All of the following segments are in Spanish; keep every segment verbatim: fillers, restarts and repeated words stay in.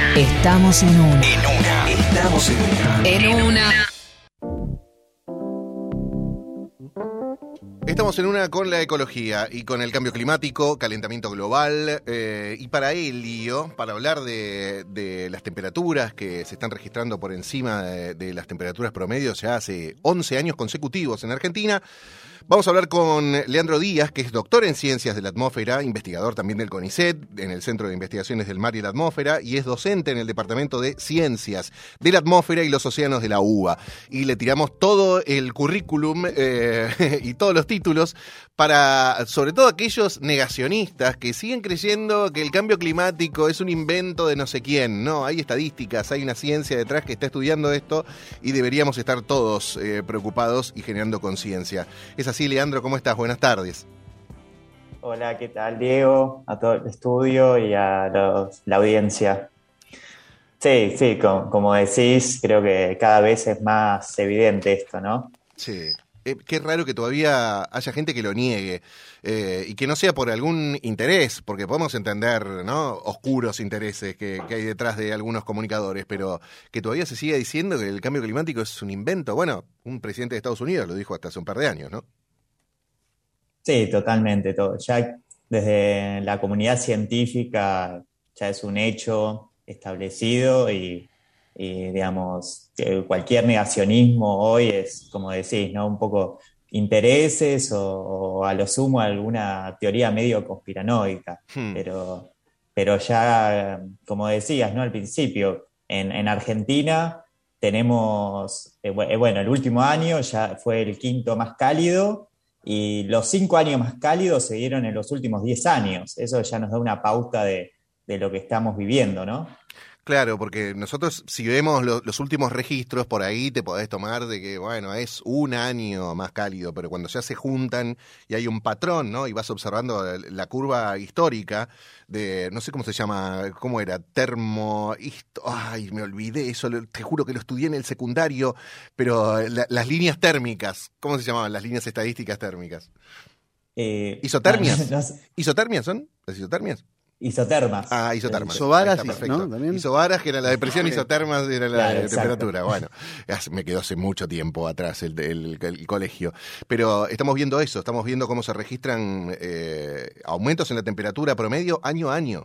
Estamos en una. En una. Estamos en una. En una. Estamos en una con la ecología y con el cambio climático, calentamiento global, eh, y para ello, para hablar de, de las temperaturas que se están registrando por encima de, de las temperaturas promedios ya hace once años consecutivos en Argentina, vamos a hablar con Leandro Díaz, que es doctor en Ciencias de la Atmósfera, investigador también del CONICET, en el Centro de Investigaciones del Mar y la Atmósfera, y es docente en el Departamento de Ciencias de la Atmósfera y los Océanos de la U B A. Y le tiramos todo el currículum eh, y todos los títulos para, sobre todo, aquellos negacionistas que siguen creyendo que el cambio climático es un invento de no sé quién. No, hay estadísticas, hay una ciencia detrás que está estudiando esto y deberíamos estar todos eh, preocupados y generando conciencia. Es así, Leandro, ¿cómo estás? Buenas tardes. Hola, ¿qué tal, Diego? A todo el estudio y a los, la audiencia. Sí, sí, como, como decís, creo que cada vez es más evidente esto, ¿no? Sí. Eh, qué raro que todavía haya gente que lo niegue eh, y que no sea por algún interés, porque podemos entender, ¿no?, oscuros intereses que, que hay detrás de algunos comunicadores, pero que todavía se siga diciendo que el cambio climático es un invento. Bueno, un presidente de Estados Unidos lo dijo hasta hace un par de años, ¿no? Sí, totalmente. Todo. Ya desde la comunidad científica ya es un hecho establecido y, y digamos, que cualquier negacionismo hoy es, como decís, ¿no?, un poco intereses o, o a lo sumo alguna teoría medio conspiranoica. Hmm. Pero, pero ya, como decías, ¿no?, al principio, en, en Argentina tenemos, eh, bueno, el último año ya fue el quinto más cálido. Y los cinco años más cálidos se dieron en los últimos diez años. Eso ya nos da una pauta de, de lo que estamos viviendo, ¿no? Claro, porque nosotros si vemos lo, los últimos registros, por ahí te podés tomar de que, bueno, es un año más cálido, pero cuando ya se juntan y hay un patrón, ¿no?, y vas observando la, la curva histórica de, no sé cómo se llama, ¿cómo era? Termo... Histo, ay, me olvidé, eso lo, te juro que lo estudié en el secundario, pero la, las líneas térmicas, ¿cómo se llamaban las líneas estadísticas térmicas? Eh, ¿Isotermias? no, no, ¿Isotermias son? ¿Las isotermias? Isotermas. Ah, isotermas. Isobaras, Está perfecto. ¿no? ¿También? Isobaras, que era la depresión, isotermas era la Claro, de exacto. temperatura. Bueno, me quedó hace mucho tiempo atrás el, el, el colegio. Pero estamos viendo eso, estamos viendo cómo se registran eh, aumentos en la temperatura promedio año a año.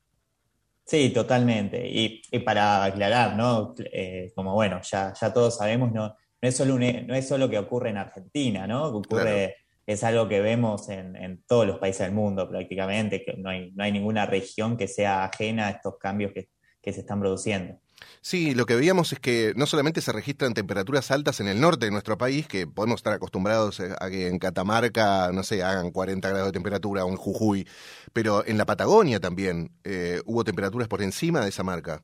Sí, totalmente. Y, y para aclarar, ¿no? Eh, como bueno, ya, ya todos sabemos, no, no es solo un, no es solo que ocurre en Argentina, ¿no? Ocurre, Claro. es algo que vemos en, en todos los países del mundo prácticamente, que no hay, no hay ninguna región que sea ajena a estos cambios que, que se están produciendo. Sí, lo que veíamos es que no solamente se registran temperaturas altas en el norte de nuestro país, que podemos estar acostumbrados a que en Catamarca, no sé, hagan cuarenta grados de temperatura, o en Jujuy, pero en la Patagonia también eh, hubo temperaturas por encima de esa marca.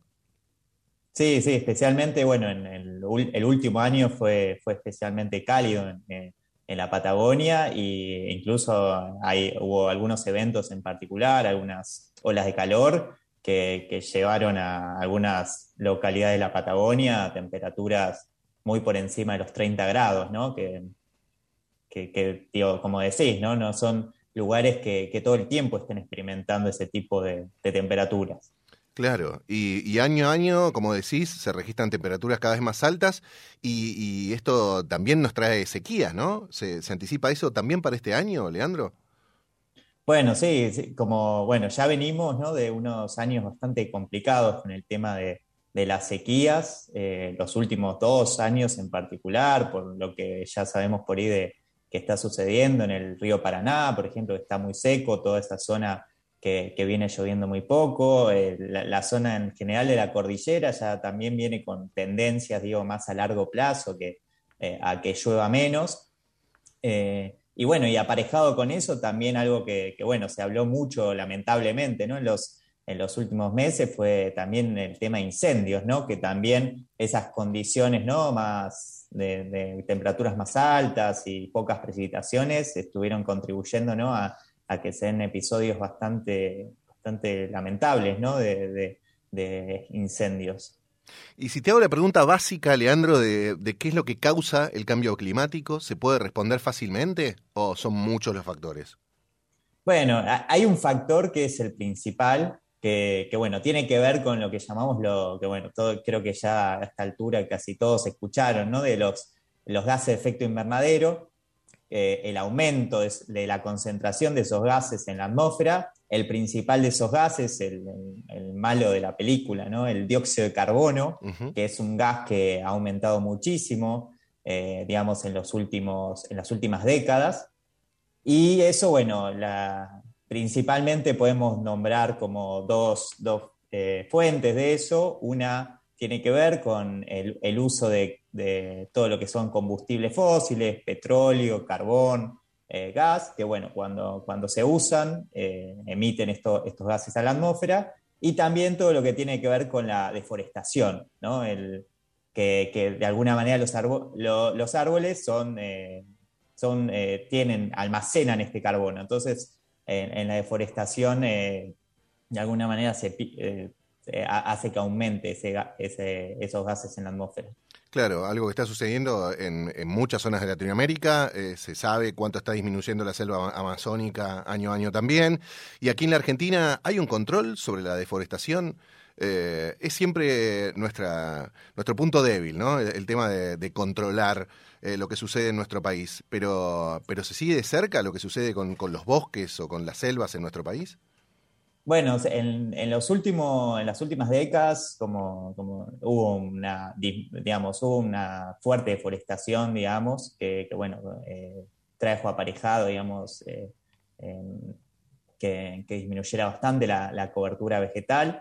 Sí, sí, especialmente, bueno, en el, el último año fue, fue especialmente cálido en, en, en la Patagonia e incluso hay, hubo algunos eventos en particular, algunas olas de calor que, que llevaron a algunas localidades de la Patagonia a temperaturas muy por encima de los treinta grados, ¿no? Que, que, que digo, como decís, ¿no? No son lugares que, que todo el tiempo estén experimentando ese tipo de, de temperaturas. Claro, y, y año a año, como decís, se registran temperaturas cada vez más altas y, y esto también nos trae sequías, ¿no? ¿Se, se anticipa eso también para este año, Leandro? Bueno, sí, sí, como, bueno, ya venimos, ¿no?, de unos años bastante complicados con el tema de, de las sequías, eh, los últimos dos años en particular, por lo que ya sabemos por ahí de que está sucediendo en el río Paraná, por ejemplo, que está muy seco, toda esa zona que, que viene lloviendo muy poco, eh, la, la zona en general de la cordillera ya también viene con tendencias, digo, más a largo plazo, que, eh, a que llueva menos. Eh, y bueno, y aparejado con eso también algo que, que, bueno, se habló mucho lamentablemente, ¿no?, en los, en los últimos meses fue también el tema de incendios, ¿no?, que también esas condiciones, ¿no?, más de, de temperaturas más altas y pocas precipitaciones estuvieron contribuyendo, ¿no?, a, a que sean episodios bastante, bastante lamentables, ¿no?, de, de, de incendios. Y si te hago la pregunta básica, Leandro, de, de qué es lo que causa el cambio climático, ¿se puede responder fácilmente o son muchos los factores? Bueno, hay un factor que es el principal, que, que, bueno, tiene que ver con lo que llamamos lo que, bueno, todo, creo que ya a esta altura casi todos escucharon, ¿no? De los, los gases de efecto invernadero, eh, el aumento de, de la concentración de esos gases en la atmósfera. El principal de esos gases, el, el, el malo de la película, ¿no? El dióxido de carbono, uh-huh. que es un gas que ha aumentado muchísimo, eh, digamos, en, los últimos, en las últimas décadas. Y eso, bueno, la, principalmente podemos nombrar como dos, dos eh, fuentes de eso. Una tiene que ver con el, el uso de, de todo lo que son combustibles fósiles, petróleo, carbón, eh, gas, que bueno, cuando, cuando se usan, eh, emiten esto, estos gases a la atmósfera. Y también todo lo que tiene que ver con la deforestación, ¿no? El, que, que de alguna manera los, arbo, lo, los árboles son... Eh, Son, eh, tienen, almacenan este carbono. Entonces, en, en la deforestación, eh, de alguna manera, se, eh, se hace que aumente ese, ese, esos gases en la atmósfera. Claro, algo que está sucediendo en, en muchas zonas de Latinoamérica, eh, se sabe cuánto está disminuyendo la selva amazónica año a año también, y aquí en la Argentina hay un control sobre la deforestación. Eh, es siempre nuestra, nuestro punto débil, ¿no? El, el tema de, de controlar eh, lo que sucede en nuestro país, pero, pero ¿se sigue de cerca lo que sucede con, con los bosques o con las selvas en nuestro país? Bueno, en, en, los últimos, en las últimas décadas, como, como hubo una, digamos, hubo una fuerte deforestación, digamos, que, que bueno, eh, trajo aparejado, digamos, eh, eh, que, que disminuyera bastante la, la cobertura vegetal.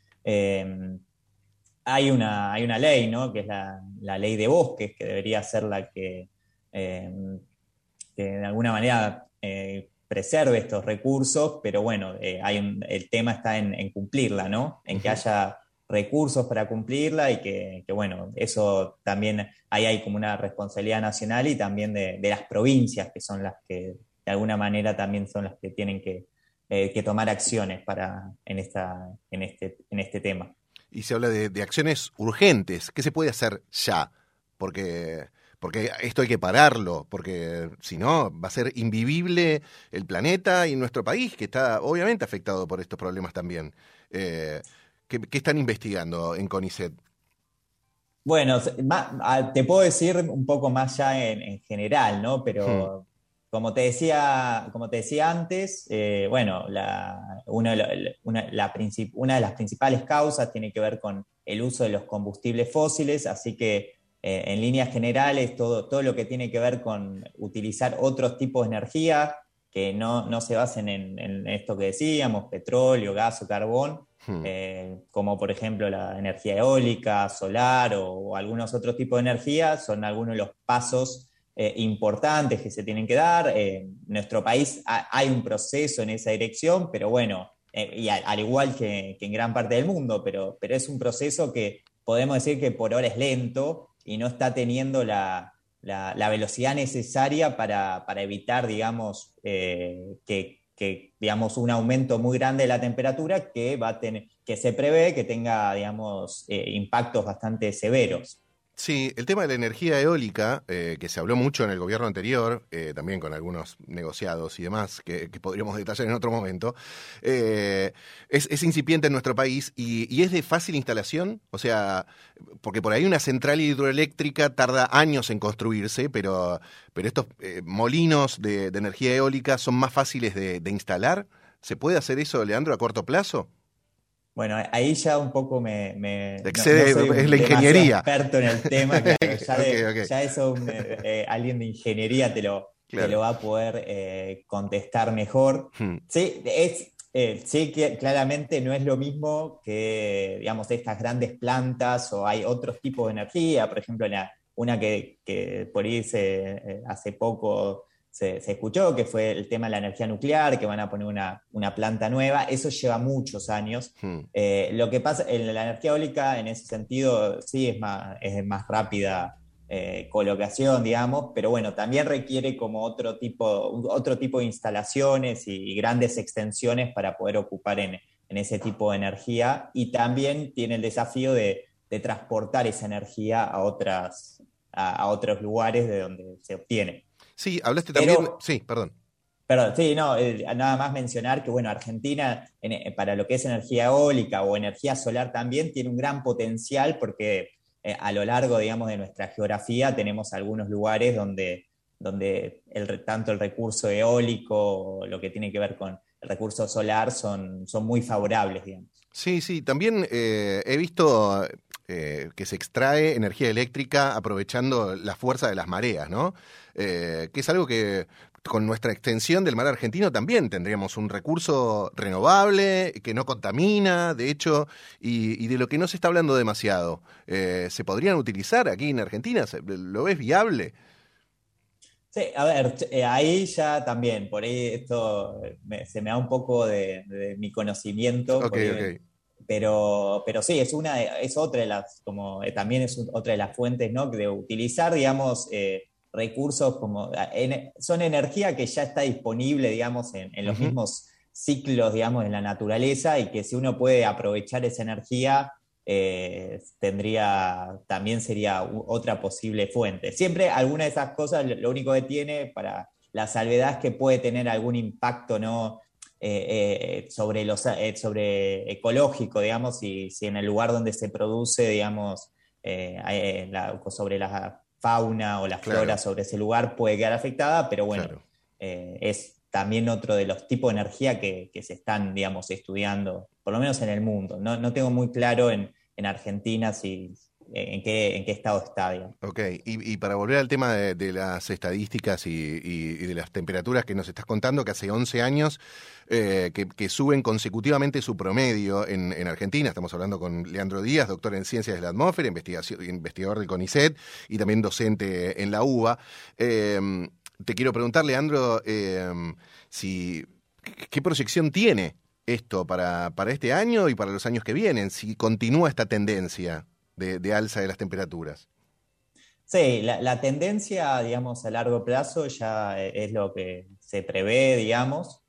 Eh, hay, una, hay una ley, ¿no? Que es la, la ley de bosques, que debería ser la que, eh, que de alguna manera eh, preserve estos recursos, pero bueno, eh, hay un, el tema está en, en cumplirla, ¿no? En uh-huh. que haya recursos para cumplirla y que, que bueno, eso también, ahí hay como una responsabilidad nacional y también de, de las provincias, que son las que de alguna manera también son las que tienen que Eh, que tomar acciones para, en, esta, en, este, en este tema. Y se habla de, de acciones urgentes. ¿Qué se puede hacer ya? Porque, porque esto hay que pararlo, porque si no va a ser invivible el planeta y nuestro país, que está obviamente afectado por estos problemas también. Eh, ¿qué, ¿Qué están investigando en CONICET? Bueno, te puedo decir un poco más ya en, en general, ¿no? Pero... Hmm. Como te decía, como te decía antes, eh, bueno, la, una, una, la princip- una de las principales causas tiene que ver con el uso de los combustibles fósiles, así que eh, en líneas generales todo, todo lo que tiene que ver con utilizar otros tipos de energía que no, no se basen en, en esto que decíamos, petróleo, gas o carbón, hmm. eh, como por ejemplo la energía eólica, solar o, o algunos otros tipos de energía, son algunos de los pasos Eh, importantes que se tienen que dar. Eh, en nuestro país ha, hay un proceso en esa dirección, pero bueno, eh, y al, al igual que, que en gran parte del mundo, pero, pero es un proceso que podemos decir que por ahora es lento y no está teniendo la, la, la velocidad necesaria para, para evitar, digamos, eh, que, que, digamos, un aumento muy grande de la temperatura que, va a tener, que se prevé que tenga, digamos, eh, impactos bastante severos. Sí, el tema de la energía eólica, eh, que se habló mucho en el gobierno anterior, eh, también con algunos negociados y demás, que, que podríamos detallar en otro momento, eh, es, es incipiente en nuestro país y, y es de fácil instalación, o sea, porque por ahí una central hidroeléctrica tarda años en construirse, pero, pero estos eh, molinos de, de energía eólica son más fáciles de, de instalar. ¿Se puede hacer eso, Leandro, a corto plazo? Bueno, ahí ya un poco me... me Excede, no, no soy es la ingeniería. experto en el tema, claro, ya, de, okay, okay. ya eso un, eh, alguien de ingeniería te lo, claro. te lo va a poder eh, contestar mejor. Hmm. Sí, es, eh, sí que claramente no es lo mismo que, digamos, estas grandes plantas o hay otros tipos de energía, por ejemplo, la, una que, que por ahí se, eh, hace poco... Se, se escuchó, que fue el tema de la energía nuclear, que van a poner una, una planta nueva. Eso lleva muchos años. Hmm. Eh, lo que pasa en la energía eólica, en ese sentido, sí es más, es más rápida eh, colocación, digamos, pero bueno, también requiere como otro tipo, otro tipo de instalaciones y, y grandes extensiones para poder ocupar en, en ese tipo de energía. Y también tiene el desafío de, de transportar esa energía a, otras, a, a otros lugares de donde se obtiene. Sí, hablaste también... Pero, sí, perdón. Perdón, sí, no, eh, nada más mencionar que, bueno, Argentina, en- eh, para lo que es energía eólica o energía solar también, tiene un gran potencial porque eh, a lo largo, digamos, de nuestra geografía tenemos algunos lugares donde, donde el, re- tanto el recurso eólico o lo que tiene que ver con el recurso solar son, son muy favorables, digamos. Sí, sí, también eh, he visto eh, que se extrae energía eléctrica aprovechando la fuerza de las mareas, ¿no? Eh, que es algo que con nuestra extensión del mar argentino también tendríamos un recurso renovable, que no contamina, de hecho, y, y de lo que no se está hablando demasiado. Eh, ¿se podrían utilizar aquí en Argentina? ¿Se- ¿Lo ves viable? Sí, a ver, eh, ahí ya también, por ahí esto eh, me- se me da un poco de, de mi conocimiento, Ok, por ahí, ok. pero, pero sí, es una, de- es otra de las, como eh, también es un- otra de las fuentes, ¿no? De utilizar, digamos, eh, recursos como, ah, en- son energía que ya está disponible, digamos, en, en los Ujú. mismos ciclos, digamos, en la naturaleza y que si uno puede aprovechar esa energía eh, tendría, también sería u- otra posible fuente. Siempre alguna de esas cosas, lo, lo único que tiene para la salvedad es que puede tener algún impacto, ¿no? Eh, eh, sobre los eh, sobre ecológico, digamos, y si en el lugar donde se produce, digamos, eh, eh, la- sobre la fauna o la flora Claro, sobre ese lugar puede quedar afectada, pero bueno, claro. eh, es también otro de los tipos de energía que, que se están, digamos, estudiando, por lo menos en el mundo. No, no tengo muy claro en, en Argentina si, en, qué, en qué estado está, digamos. Ok, y, y para volver al tema de, de las estadísticas y, y- y de las temperaturas que nos estás contando, que hace once años eh, que, que suben consecutivamente su promedio en, en Argentina. Estamos hablando con Leandro Díaz, doctor en Ciencias de la Atmósfera, investigación, investigador del CONICET y también docente en la U B A. Eh, te quiero preguntar, Leandro, eh, si, ¿qué proyección tiene esto para, para este año y para los años que vienen? Si continúa esta tendencia de, de alza de las temperaturas. Sí, la, la tendencia, digamos, a largo plazo ya eh, es lo que se prevé, digamos.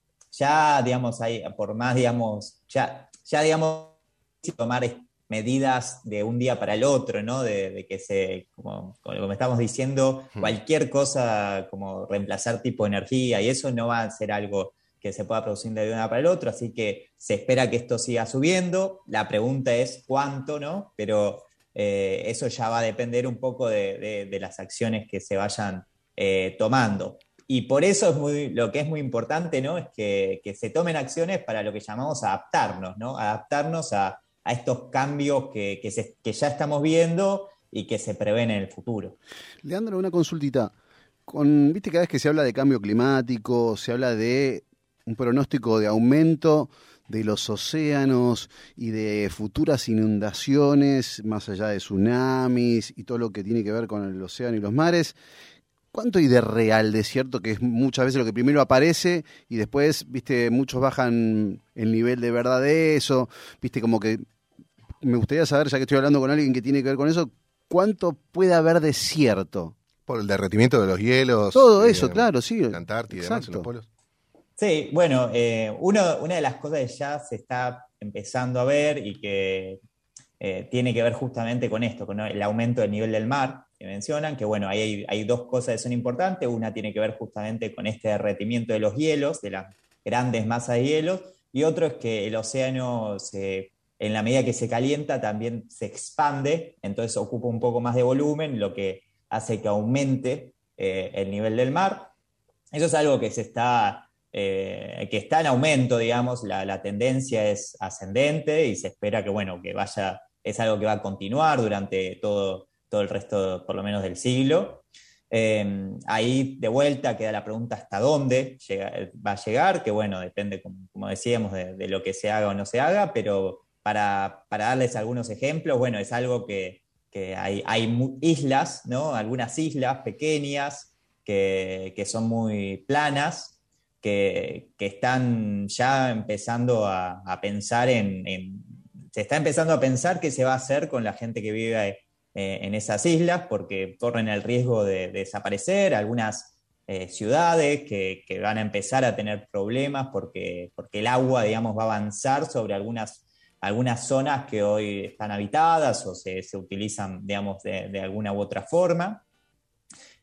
Ya, digamos, hay, por más, digamos, ya, ya, digamos, tomar es- medidas de un día para el otro, ¿no? De, de que se, como, como estamos diciendo, Hmm. cualquier cosa como reemplazar tipo de energía y eso no va a ser algo que se pueda producir de un día para el otro, así que se espera que esto siga subiendo. La pregunta es cuánto, ¿no? Pero eh, eso ya va a depender un poco de, de- de las acciones que se vayan eh, tomando. Y por eso es muy, lo que es muy importante, ¿no? Es que, que se tomen acciones para lo que llamamos adaptarnos, ¿no? Adaptarnos a, a estos cambios que, que, se- que ya estamos viendo y que se prevén en el futuro. Leandro, una consultita. Con, viste, cada vez que se habla de cambio climático, se habla de un pronóstico de aumento de los océanos y de futuras inundaciones, más allá de tsunamis y todo lo que tiene que ver con el océano y los mares. ¿Cuánto hay de real, de cierto, que es muchas veces lo que primero aparece y después, viste, muchos bajan el nivel de verdad de eso? Viste, como que me gustaría saber, ya que estoy hablando con alguien que tiene que ver con eso, ¿cuánto puede haber de cierto? Por el derretimiento de los hielos, Todo eh, eso, claro, sí, la Antártida y demás en los exacto. polos. Sí, bueno, eh, uno- una de las cosas que ya se está empezando a ver y que eh, tiene que ver justamente con esto, con el aumento del nivel del mar que mencionan, que bueno, ahí hay, hay dos cosas que son importantes. Una tiene que ver justamente con este derretimiento de los hielos, de las grandes masas de hielos, y otro es que el océano, se, en la medida que se calienta, también se expande, entonces ocupa un poco más de volumen, lo que hace que aumente eh, el nivel del mar. Eso es algo que se está, eh, que está en aumento, digamos, la, la tendencia es ascendente y se espera que, bueno, que vaya, es algo que va a continuar durante todo, todo el resto, por lo menos, del siglo. Eh, ahí de vuelta queda la pregunta hasta dónde llega, va a llegar, que bueno, depende, como, como decíamos, de, de, lo que se haga o no se haga, pero para, para darles algunos ejemplos, bueno, es algo que, que hay, hay islas, ¿no? Algunas islas pequeñas que, que son muy planas, que, que, están ya empezando a, a pensar en, en, se está empezando a pensar qué se va a hacer con la gente que vive eh, en esas islas, porque corren el riesgo de, de desaparecer, algunas eh, ciudades que, que, van a empezar a tener problemas porque, porque el agua, digamos, va a avanzar sobre algunas, algunas zonas que hoy están habitadas o se, se utilizan, digamos, de, de alguna u otra forma.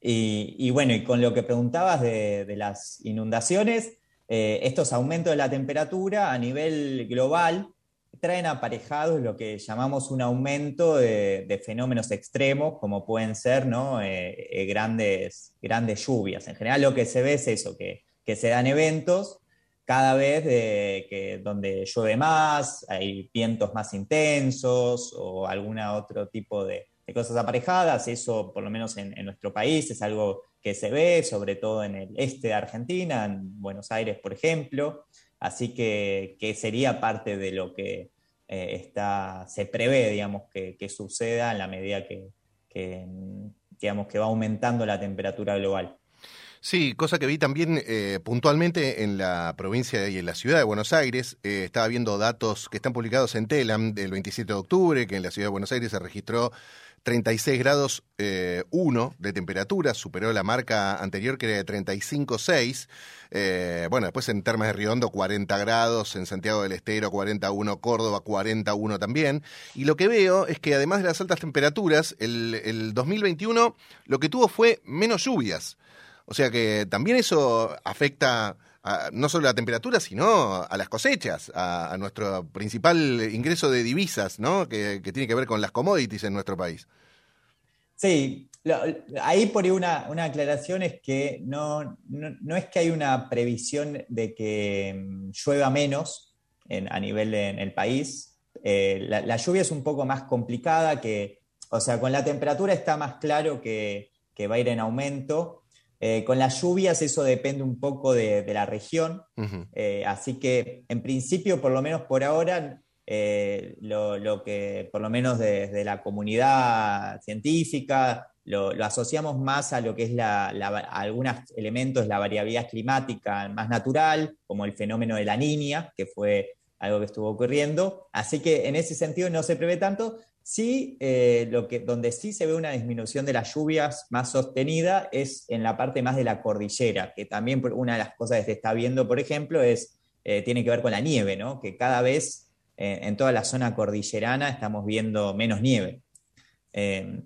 Y, y bueno, y con lo que preguntabas de, de las inundaciones, eh, estos aumentos de la temperatura a nivel global traen aparejados lo que llamamos un aumento de, de fenómenos extremos, como pueden ser, ¿no? eh, eh, grandes, grandes lluvias. En general lo que se ve es eso, que, que se dan eventos cada vez de, que, donde llueve más, hay vientos más intensos o algún otro tipo de, de cosas aparejadas. Eso, por lo menos en, en nuestro país, es algo que se ve, sobre todo en el este de Argentina, en Buenos Aires, por ejemplo. Así que, que sería parte de lo que eh, está, se prevé, digamos, que, que suceda en la medida que, que, digamos, que va aumentando la temperatura global. Sí, cosa que vi también eh, puntualmente en la provincia y en la ciudad de Buenos Aires. Eh, estaba viendo datos que están publicados en Telam del veintisiete de octubre, que en la ciudad de Buenos Aires se registró treinta y seis grados uno de temperatura, superó la marca anterior que era de treinta y cinco coma seis. Eh, bueno, después en Termas de Río Hondo cuarenta grados, en Santiago del Estero cuarenta y uno, Córdoba cuarenta y uno también. Y lo que veo es que además de las altas temperaturas, el, el dos mil veintiuno lo que tuvo fue menos lluvias. O sea que también eso afecta a, no solo a la temperatura, sino a las cosechas, a, a nuestro principal ingreso de divisas, ¿no? Que, que tiene que ver con las commodities en nuestro país. Sí, lo, ahí por ahí una, una aclaración es que no, no, no es que hay una previsión de que llueva menos en, a nivel de, en el país. Eh, la, la lluvia es un poco más complicada, que, o sea, con la temperatura está más claro que, que va a ir en aumento. Eh, con las lluvias eso depende un poco de, de la región, uh-huh. eh, así que en principio, por lo menos por ahora, eh, lo, lo que por lo menos desde de la comunidad científica lo, lo asociamos más a lo que es la, la, a algunos elementos de la variabilidad climática más natural, como el fenómeno de la Niña, que fue algo que estuvo ocurriendo, así que en ese sentido no se prevé tanto. Sí, eh, lo que, donde sí se ve una disminución de las lluvias más sostenida es en la parte más de la cordillera, que también una de las cosas que se está viendo, por ejemplo, es, eh, tiene que ver con la nieve, ¿no? Que cada vez eh, en toda la zona cordillerana estamos viendo menos nieve. Eh,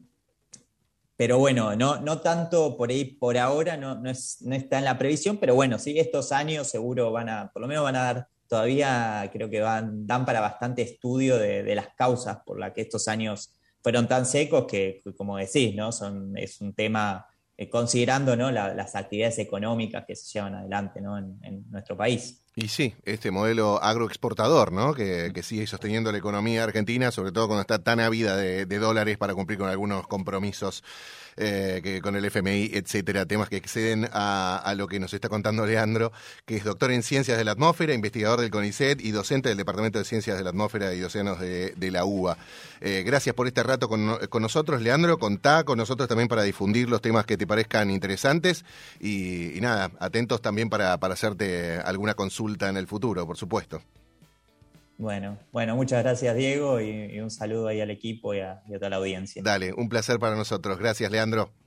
pero bueno, no, no tanto por ahí, por ahora no, no, es, no está en la previsión, pero bueno, sí, estos años seguro van a, por lo menos van a dar... Todavía creo que van, dan para bastante estudio de, de las causas por las que estos años fueron tan secos que, como decís, ¿no? Son, es un tema, eh, considerando, ¿no? la, las actividades económicas que se llevan adelante, ¿no? en, en nuestro país. Y sí, este modelo agroexportador, ¿no? Que, que sigue sosteniendo la economía argentina, sobre todo cuando está tan ávida de, de dólares para cumplir con algunos compromisos eh, que con el F M I, etcétera, temas que exceden a, a lo que nos está contando Leandro, que es doctor en Ciencias de la Atmósfera, investigador del CONICET y docente del Departamento de Ciencias de la Atmósfera y Océanos de, de la U B A. Eh, gracias por este rato con, con nosotros, Leandro. Contá con nosotros también para difundir los temas que te parezcan interesantes y, y nada, atentos también para, para hacerte alguna consulta en el futuro, por supuesto. Bueno, bueno, muchas gracias, Diego, y, y un saludo ahí al equipo y a, y a toda la audiencia. Dale, un placer para nosotros. Gracias, Leandro.